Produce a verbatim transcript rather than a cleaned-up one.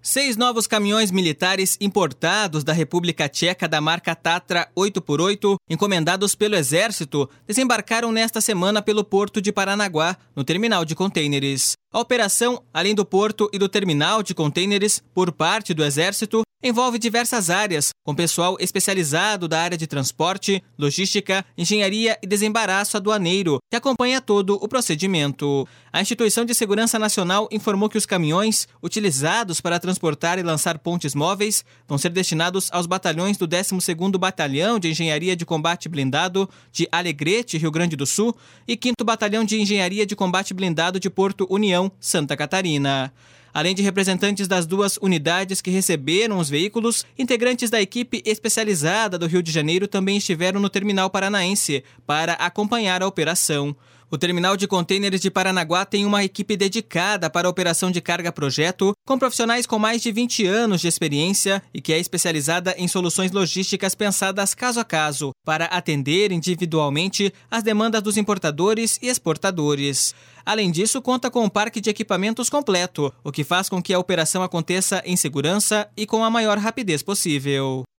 Seis novos caminhões militares importados da República Tcheca da marca Tatra oito por oito, encomendados pelo Exército, desembarcaram nesta semana pelo porto de Paranaguá, no terminal de contêineres. A operação, além do porto e do terminal de contêineres, por parte do Exército, envolve diversas áreas, com pessoal especializado da área de transporte, logística, engenharia e desembaraço aduaneiro, que acompanha todo o procedimento. A Instituição de Segurança Nacional informou que os caminhões, utilizados para transportar e lançar pontes móveis, vão ser destinados aos batalhões do décimo segundo Batalhão de Engenharia de Combate Blindado de Alegrete, Rio Grande do Sul, e quinto Batalhão de Engenharia de Combate Blindado de Porto União, Santa Catarina. Além de representantes das duas unidades que receberam os veículos, integrantes da equipe especializada do Rio de Janeiro também estiveram no terminal paranaense para acompanhar a operação. O terminal de contêineres de Paranaguá tem uma equipe dedicada para a operação de carga-projeto, com profissionais com mais de vinte anos de experiência e que é especializada em soluções logísticas pensadas caso a caso, para atender individualmente as demandas dos importadores e exportadores. Além disso, conta com um parque de equipamentos completo, o que faz com que a operação aconteça em segurança e com a maior rapidez possível.